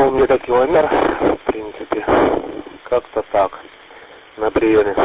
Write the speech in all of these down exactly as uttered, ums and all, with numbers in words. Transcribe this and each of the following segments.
Он где-то километр, в принципе, как-то так, на приеме.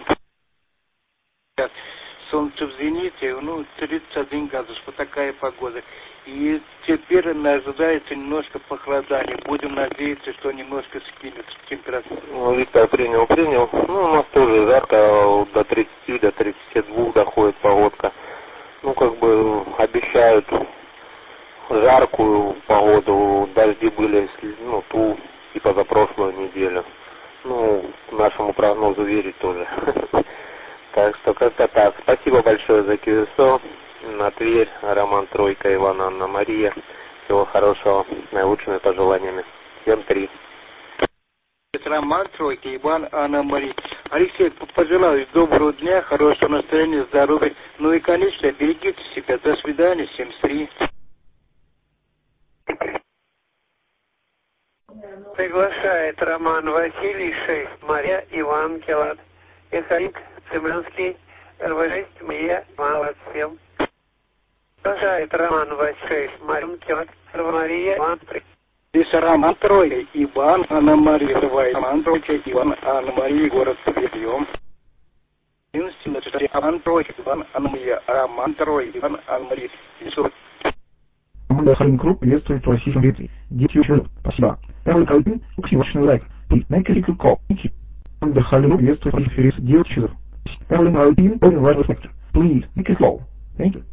Солнце в зените, ну, тридцать один градус, вот такая погода. И теперь ожидается немножко похолодания. Будем надеяться, что немножко скинется температура. Ну, Виктор принял, принял. Ну, у нас тоже жарко, до тридцати, до тридцати двух доходит погодка. Ну, как бы обещают жаркую погоду, дожди были, ну, ту и позапрошлую неделю. Ну, нашему прогнозу верить тоже. Так что как-то так. Спасибо большое за КСО. На Тверь, Роман Тройка, Иван, Анна, Мария. Всего хорошего, наилучшими пожеланиями. Всем три. Это Роман Тройка, Иван, Анна, Мария. Алексей, пожелаю доброго дня, хорошего настроения, здоровья. Ну и, конечно, берегите себя. До свидания. семьдесят три. Приглашает Роман Василий, шесть, Мария, Иван, Келат. Эхарик, Цыганский, эр вэ шесть, Мария, Иван, семь. Приглашает Роман Василий, шесть, Мария, Келат, Мария, Иван, три. Здесь Роман Тройка, Иван, Анна, Мария, Роман Тройка, Иван, Анна, Мария, город Прием. Роман Тройка, Иван, Анна, Мария, Роман Тройка, Иван, Анна, Мария, Команда Халин Групп приветствует в российском ветре. Дети учат. Спасибо. Первый колпин, уксивочный лайк. Please make a little call. Thank you. Команда Халин Групп приветствует в российском ветре. Дети учат. Первый колпин, очень важный спектр. Please make a call. Thank you.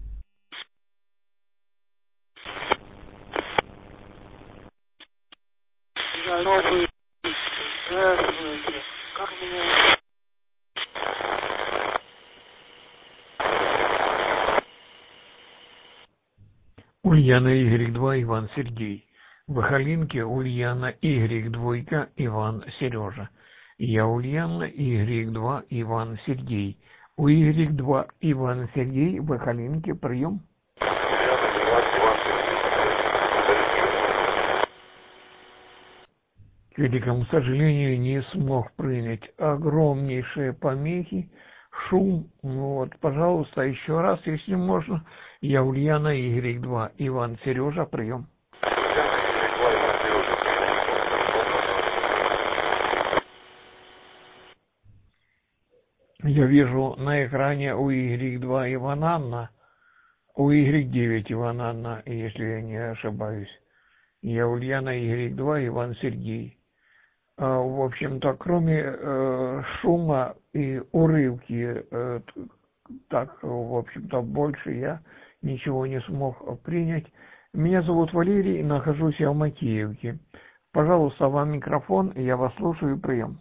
Как меня... Ульяна Y два, Иван, Сергей. В Ахалинке Ульяна Y двойка, Иван, Сережа. Я Ульяна Y два, Иван, Сергей. У Y два, Иван, Сергей в Ахалинке прием. К великому сожалению, не смог принять. Огромнейшие помехи, шум. Вот, пожалуйста, еще раз, если можно. Я Ульяна Y два, Иван, Сережа, прием. Я вижу на экране у Y два Иван Анна, у Y девять Иван Анна, если я не ошибаюсь. Я Ульяна Y два, Иван, Сергей. В общем-то, кроме э, шума и урывки, э, так, в общем-то, больше я ничего не смог принять. Меня зовут Валерий, нахожусь я в Макеевке. Пожалуйста, вам микрофон, я вас слушаю, прием.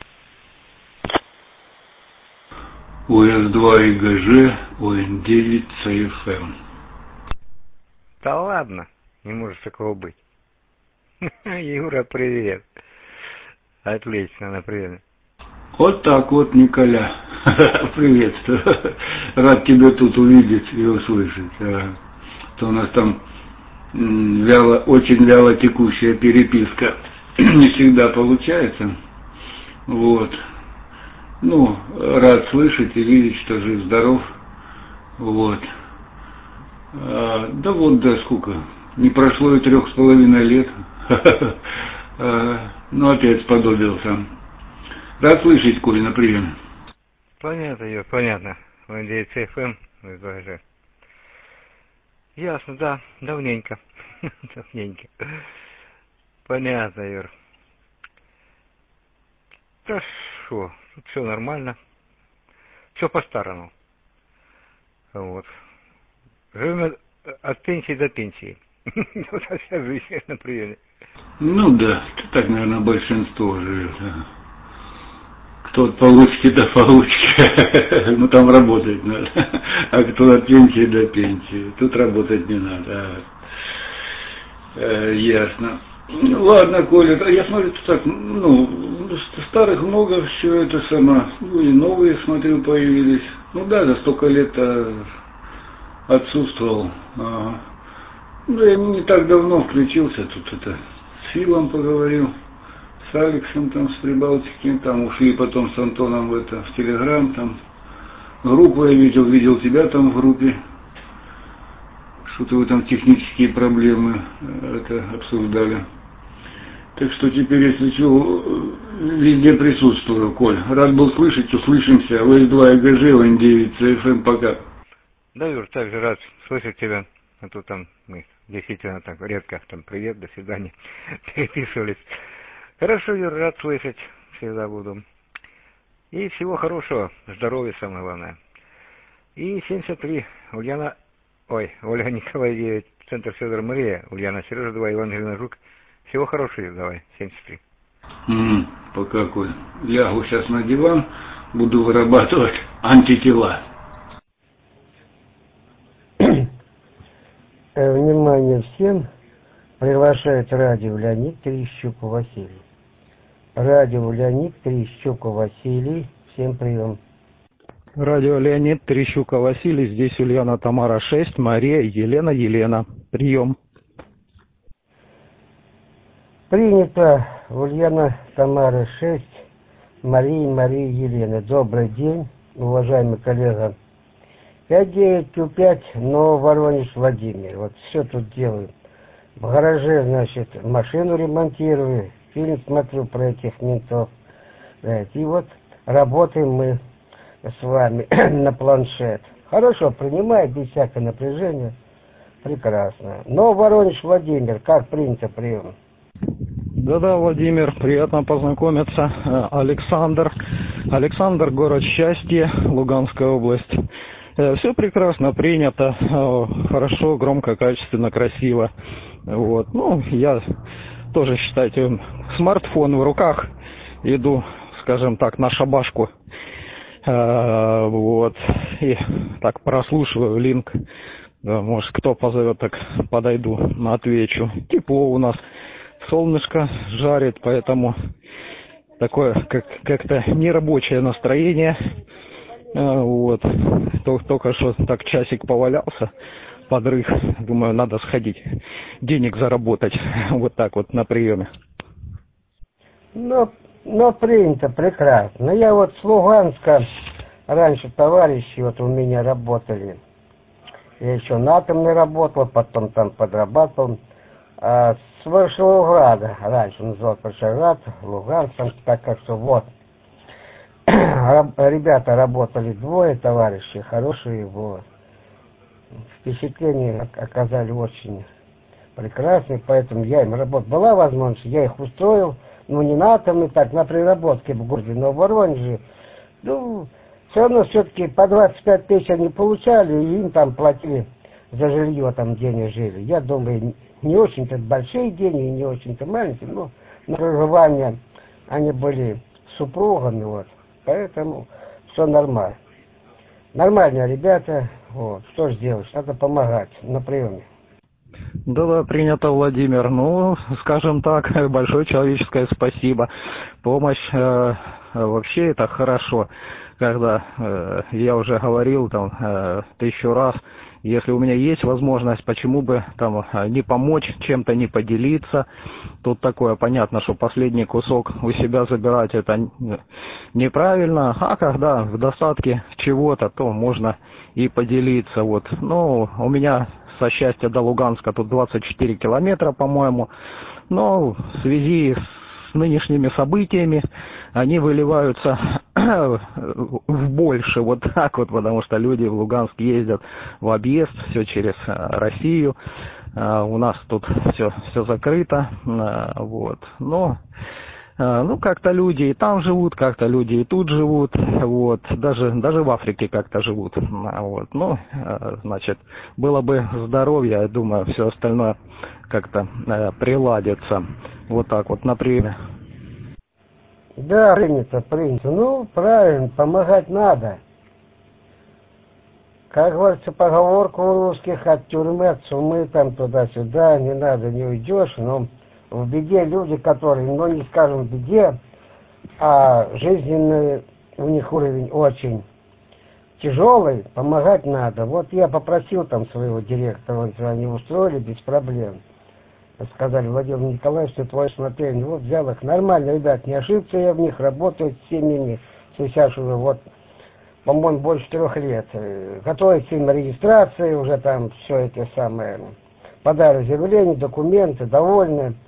О эс два и гэ жэ, О эн девять цэ эф эм. Да ладно, не может такого быть. Юра, привет. Отлично, например. Вот так вот, Николя. Приветствую. Рад тебя тут увидеть и услышать. А то у нас там вяло, очень вяло текущая переписка. Не всегда получается. Вот. Ну, рад слышать и видеть, что жив-здоров. Вот. А, да вот, да сколько. Не прошло и трех с половиной лет. Ну, опять сподобился. Рад слышать, Коль, на приеме. Понятно, Юр, понятно. О эн девять цэ эф эм, ВГЖ. Ясно, да, давненько. Давненько. Понятно, Юр. Да что, тут все нормально. Все по-старому. Вот. Живем от пенсии до пенсии. Вот вся жизнь на приеме. Ну да, так, наверное, большинство живет. Кто от получки до получки, ну там работать надо. А кто от пенсии до пенсии, тут работать не надо. А, ясно. Ну, ладно, Коля, я смотрю, тут так, ну, старых много, все это само, ну и новые, смотрю, появились. Ну да, за столько лет отсутствовал. А, ну, я не так давно включился, тут это, с Филом поговорил, с Алексом там, с Прибалтики, там ушли потом с Антоном в это, в Телеграм, там, группу я видел, видел тебя там в группе, что-то вы там технические проблемы это обсуждали. Так что теперь, если что, везде присутствую, Коль. Рад был слышать, услышимся. вэ два и гэ жэ, эн девять, цэ эф эм, пока. Да, Юр, также рад слышать тебя. А то там мы действительно так редко, там, привет, до свидания, переписывались. Хорошо, Юр, рад слышать, всегда буду. И всего хорошего, здоровья самое главное. И семьдесят три, Ульяна, ой, Ольга Николай девять, Центр Федор Мария, Ульяна Сережа два, Иван Галина Жук. Всего хорошего, давай, семьдесят три. Mm, пока, Коль. Лягу сейчас на диван, буду вырабатывать антитела. Внимание всем, приглашает радио Леонид Терещук Василий. Радио Леонид Терещук Василий, всем прием. Радио Леонид Терещук Василий, здесь Ульяна Тамара шесть, Мария Елена Елена. Прием. Принято, Ульяна Тамара шесть, Мария Мария Елена. Добрый день, уважаемый коллега. пять девять Q пять, но Воронеж Владимир. Вот все тут делаю. В гараже, значит, машину ремонтирую, фильм смотрю про этих ментов. И вот работаем мы с вами на планшет. Хорошо, принимает без всякого напряжения. Прекрасно. Но Воронеж Владимир, как принято прием? Да-да, Владимир, приятно познакомиться. Александр. Александр, город Счастье, Луганская область. Все прекрасно принято, хорошо, громко, качественно, красиво. Вот. Ну, я тоже, считайте, смартфон в руках, иду, скажем так, на шабашку. Вот. И так прослушиваю линк. Может, кто позовет, так подойду, отвечу. Тепло у нас. Солнышко жарит, поэтому такое как, как-то нерабочее настроение. Вот. Только что так часик повалялся, подрых. Думаю, надо сходить, денег заработать. Вот так вот на приеме. Ну, ну принято, прекрасно. Я вот с Луганска, раньше товарищи вот у меня работали. Я еще на атомной работал, потом там подрабатывал. А с Волгограда, раньше называл Волгоград, Луганск, так как что вот. Ребята работали двое, товарищи, хорошие, вот. Впечатления оказали очень прекрасные, поэтому я им работал. Была возможность, я их устроил, ну не на атомной, так, на приработке в городе, но в Воронеже, ну, все равно все-таки по двадцать пять тысяч они получали, и им там платили за жилье, там, где они жили. Я думаю, не очень-то большие деньги, не очень-то маленькие, но на проживание они были супругами, вот. Поэтому все нормально. Нормальные ребята, вот. Что ж делать, надо помогать на приеме. Да-да, принято, Владимир. Ну, скажем так, большое человеческое спасибо. Помощь э, вообще это хорошо. Когда э, я уже говорил там э, тысячу раз, если у меня есть возможность, почему бы там не помочь, чем-то не поделиться. Тут такое понятно, что последний кусок у себя забирать это неправильно, а когда в достатке чего-то, то можно и поделиться. Вот. Ну, у меня со Счастья до Луганска тут двадцать четыре километра, по-моему, но в связи с нынешними событиями они выливаются в больше, вот так вот, потому что люди в Луганск ездят в объезд, все через Россию, у нас тут все, все закрыто, вот, но, ну, как-то люди и там живут, как-то люди и тут живут, вот, даже, даже в Африке как-то живут, вот, ну, значит, было бы здоровье, я думаю, все остальное как-то приладится, вот так вот, например. Да, принято, принято. Ну, правильно, помогать надо. Как говорится, поговорка у русских: от тюрьмы, от сумы, там туда-сюда, не надо, не уйдешь. Но в беде люди, которые, ну не скажем в беде, а жизненный у них уровень очень тяжелый, помогать надо. Вот я попросил там своего директора, они устроили без проблем. Сказали: Владимир Николаевич, ты твое смотрение. Вот взял их. Нормально, ребят, не ошибся я в них, работают с семьями. Сейчас уже вот, по-моему, больше трех лет. Готовится им регистрация, уже там все это самое. Подали заявление, документы, довольны.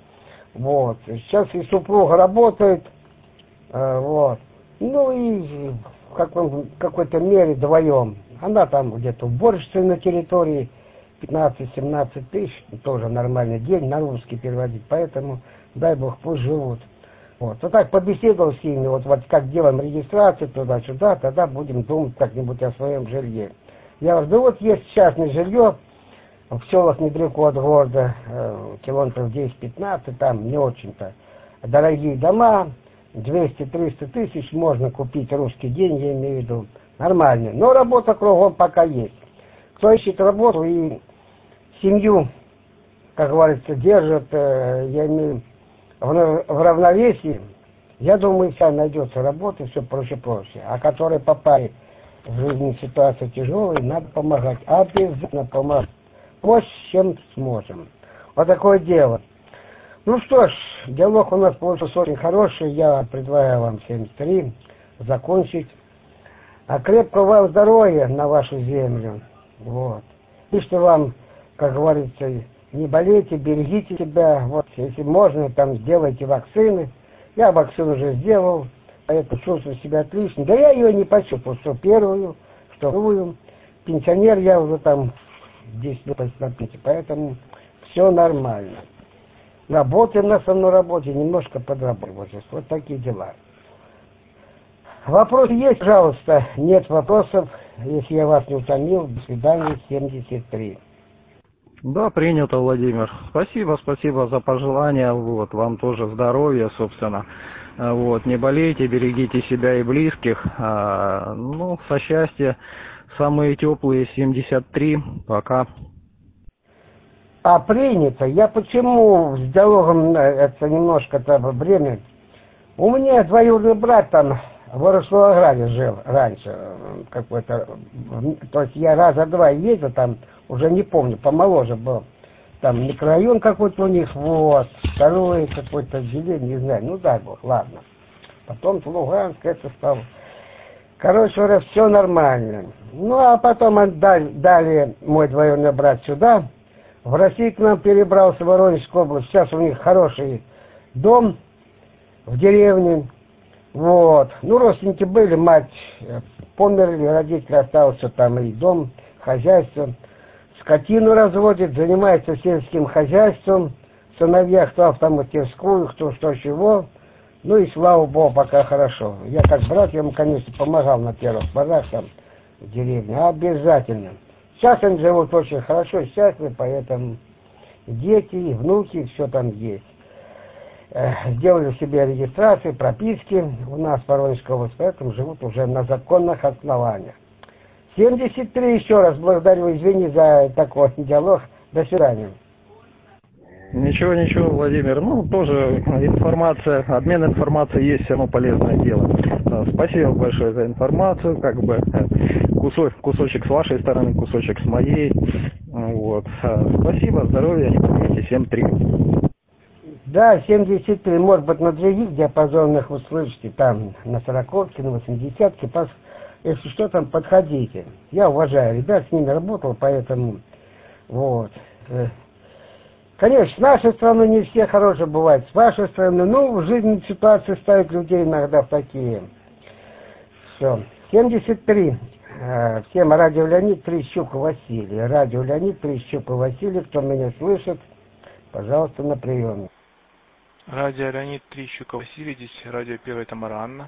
Вот. Сейчас и супруга работает. Вот. Ну и в каком, какой-то мере вдвоем. Она там где-то уборщица на территории, пятнадцать-семнадцать тысяч, тоже нормальный день, на русский переводить, поэтому дай бог пусть живут. Вот. Вот так побеседовал с ними, вот, вот как делаем регистрацию туда-сюда, тогда будем думать как-нибудь о своем жилье. Я говорю, да вот есть частное жилье в селах недалеко от города, э, километров десять-пятнадцать, там не очень-то дорогие дома, двести-триста тысяч можно купить, русские деньги, я имею в виду, нормально. Но работа кругом пока есть. Кто ищет работу и семью, как говорится, держит, э, я имею в, в равновесии, я думаю, вся найдется работа, все проще-проще. А которые попали в жизни ситуация тяжелая, надо помогать. Обязательно помогать. Помочь, чем сможем. Вот такое дело. Ну что ж, диалог у нас получился очень хороший. Я предлагаю вам семьдесят три закончить. А крепкого вам здоровья на вашу землю. Вот. И что вам, как говорится, не болейте, берегите себя. Вот, если можно, там сделайте вакцины. Я вакцину уже сделал, поэтому чувствую себя отлично. Да я ее не почувствовал, что первую, что вторую. Пенсионер я уже там десять лет на пенсии, поэтому все нормально. Работаем на основной работе, немножко подработаем. Вот такие дела. Вопросы есть, пожалуйста? Нет вопросов. Если я вас не утомил, до свидания, семьдесят три. Да, принято, Владимир. Спасибо, спасибо за пожелания. Вот, вам тоже здоровья, собственно. Вот, не болейте, берегите себя и близких. А, ну, со счастья. Самые теплые семьдесят три. Пока. А принято. Я почему с диалогом это немножко-то время? У меня двоюродный брат там в Ворошиловграде жил раньше. Какой-то, то есть я раза два ездил там, уже не помню, помоложе был. Там микрорайон какой-то у них, вот, второй какой-то отделение, не знаю, ну дай бог, ладно. Потом Луганск это стало. Короче говоря, все нормально. Ну а потом дали, дали мой двоюродный брат сюда. В Россию к нам перебрался, в Воронежскую область. Сейчас у них хороший дом в деревне. Вот. Ну, родственники были, мать померли, родители остался там и дом, хозяйство. Скотину разводит, занимается сельским хозяйством. Сыновья кто автомастерскую, кто что чего. Ну и слава богу, пока хорошо. Я как брат, я ему, конечно, помогал на первых порах там в деревне. Обязательно. Сейчас они живут очень хорошо, счастливы, поэтому дети, внуки, все там есть. Сделали себе регистрацию, прописки у нас в Воронежской области, поэтому живут уже на законных основаниях. семьдесят три еще раз благодарю, извини за такой диалог. До свидания. Ничего, ничего, Владимир. Ну, тоже информация, обмен информацией есть все равно полезное дело. Спасибо большое за информацию. Как бы кусок, кусочек с вашей стороны, кусочек с моей. Вот. Спасибо, здоровья, не помните, семь три. Да, семьдесят три, может быть, на других диапазонах услышите, там на сороковке, на восьмидесятке, если что, там подходите. Я уважаю ребят, с ними работал, поэтому вот. Конечно, с нашей стороны не все хорошие бывают, с вашей стороны, ну, в жизни ситуации ставят людей иногда в такие. Все. семьдесят три. Всем радио Леонид Трещук Василий. Радио Леонид Трещук Василий, кто меня слышит, пожалуйста, на приеме. Радио Леонид Трещук Василий, здесь радио первая Тамара Анна.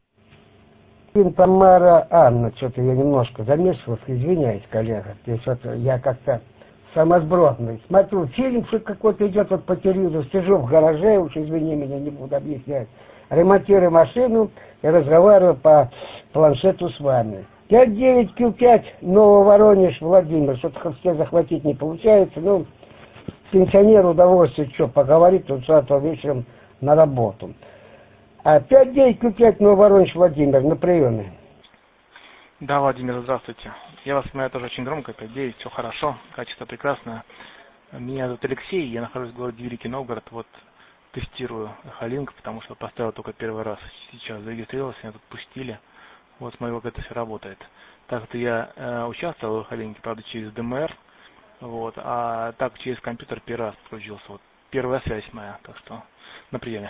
Тамара Анна, что-то я немножко замешивался, извиняюсь, коллега. Здесь вот я как-то самосбродный. Смотрю, фильм что какой-то идет вот по телевизору, сижу в гараже, уж извини меня, не буду объяснять. Ремонтирую машину и разговариваю по планшету с вами. пять девять Q пять, Нововоронеж, Владимир. Что-то все захватить не получается. Ну, пенсионер удовольствие, что, поговорить, тут завтра вечером на работу. А пять девять Q пять, Нововоронеж, Владимир, на приеме. Да, Владимир, здравствуйте. Я вас понимаю тоже очень громко, пять девять, все хорошо, качество прекрасное. Меня зовут Алексей, я нахожусь в городе Великий Новгород, вот тестирую Эхолинк, потому что поставил только первый раз, сейчас зарегистрировался, меня тут пустили, вот смотрю, как это все работает. Так-то я э, участвовал в Эхолинке, правда, через ДМР, вот, а так через компьютер первый раз подключился, вот первая связь моя, так что на приеме.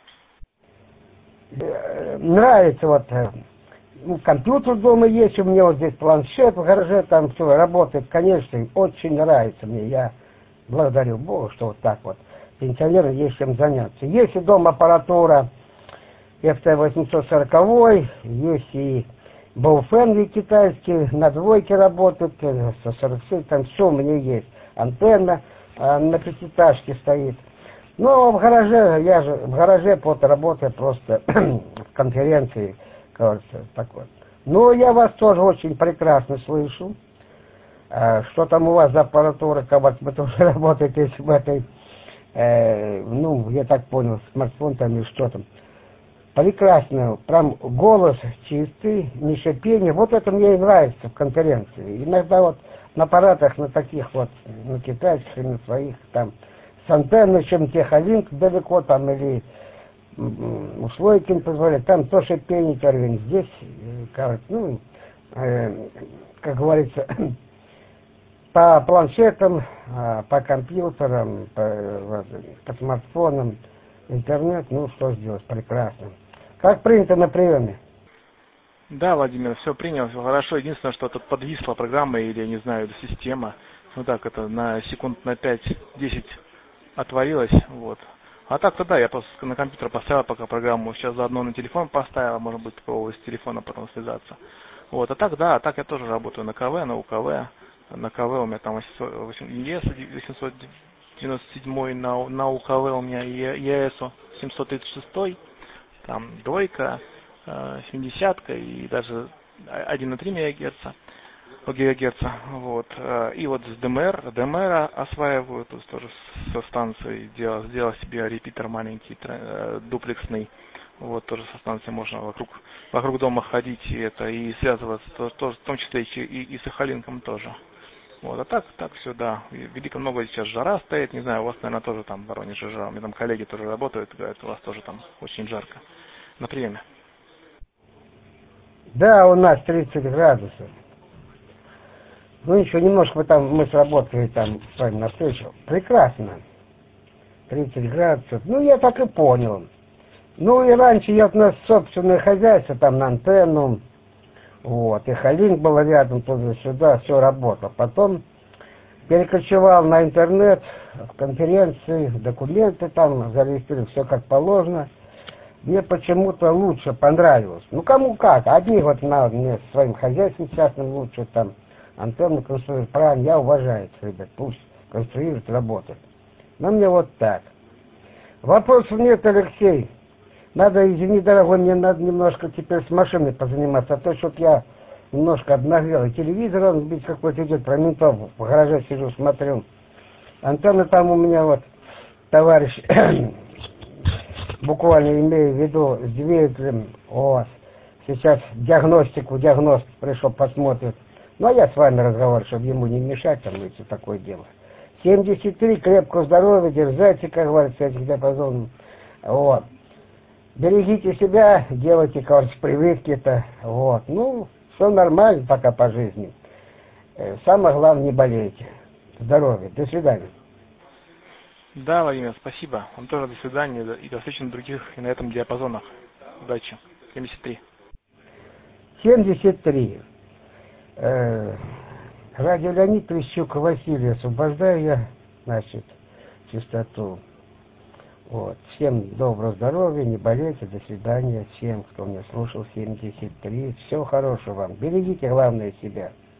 Нравится вот, ну, компьютер дома есть, у меня вот здесь планшет в гараже, там все работает, конечно, очень нравится мне. Я благодарю Бога, что вот так вот пенсионерам есть чем заняться. Есть и дома аппаратура эф тэ восемьсот сорок, есть и Боуфенли китайские, на двойке работают, сто сорок семь, там все у меня есть. Антенна а, на пятиэтажке стоит. Но в гараже, я же в гараже вот работаю просто в конференции, кажется, так вот. Ну, я вас тоже очень прекрасно слышу. А, что там у вас за аппаратура, как вы тоже работаете в этой, э, ну, я так понял, смартфон там или что там. Прекрасно, прям голос чистый, не шипение. Вот это мне и нравится в конференции. Иногда вот на аппаратах, на таких вот, на китайских и на своих, там, с антенной, чем техолинк далеко, там, или условия не позволяют, там то шипение, корень. Здесь, кажется, ну, э, как говорится, по планшетам, по компьютерам, по, по смартфонам, интернет, ну, что сделать, прекрасно. Как принято на приеме? Да, Владимир, все принял, все хорошо. Единственное, что тут подвисла программа или, я не знаю, система. Ну так, это на секунд на пять-десять отворилась, вот. А так-то да, я просто на компьютер поставил пока программу, сейчас заодно на телефон поставил, может быть, попробовать с телефона потом связаться. Вот, а так, да, а так я тоже работаю на КВ, на УКВ. На КВ у меня там восемьсот девяносто семь, на, на УКВ у меня ЕСО семьсот тридцать шесть, там двойка, семидесятка и даже один и три мегагерца, гигагерца, вот. И вот с ДМР, ДМР осваиваю, то есть тоже со станцией сделал, сделал себе репитер маленький, дуплексный, вот, тоже со станцией можно вокруг, вокруг дома ходить и это, и связываться, тоже, тоже, в том числе и, и, и с Эхолинком тоже. Вот, а так, так все, да. Велико много сейчас жара стоит, не знаю, у вас, наверное, тоже там в Воронеже жара. У меня там коллеги тоже работают, говорят, у вас тоже там очень жарко. На приеме. Да, у нас тридцать градусов. Ну, еще немножко мы там, мы сработали там с вами на встречу. Прекрасно. тридцать градусов. Ну, я так и понял. Ну, и раньше я, у нас собственное хозяйство, там на антенну, вот, и Эхолинк был рядом, туда-сюда, все работало. Потом перекочевал на интернет, в конференции, документы там, зарегистрировал, все как положено. Мне почему-то лучше понравилось. Ну, кому как. Одни вот на, мне своим хозяйством частным лучше, там, антенну конструируют. Правильно, я уважаю это, ребят, пусть конструируют, работают. Но мне вот так. Вопросов нет, Алексей. Надо, извини, дорогой, мне надо немножко теперь с машиной позаниматься, а то что-то я немножко обнаглел. И телевизор, он ведь какой-то идет, про ментов, в гараже сижу, смотрю. Антенна там у меня вот, товарищ, буквально имею в виду, с двигателем, о, сейчас диагностику, диагност пришел, посмотрит. Ну, а я с вами разговариваю, чтобы ему не мешать, там, и все такое дело. семьдесят три, крепкого здоровья, держайте, как говорится, этих диапазонов. Вот. Берегите себя, делайте, кажется, привычки-то, вот. Ну, все нормально пока по жизни. Самое главное, не болейте. Здоровья. До свидания. Да, Владимир, спасибо. Вам тоже до свидания и до встречи на других и на этом диапазонах. Удачи. семьдесят три. семьдесят три. Э, Радио Леонид Плещук, Василий, освобождаю я, значит, чистоту. Вот. Всем доброго здоровья, не болейте, до свидания. Всем, кто меня слушал, семьдесят три. Всего хорошего вам. Берегите, главное, себя.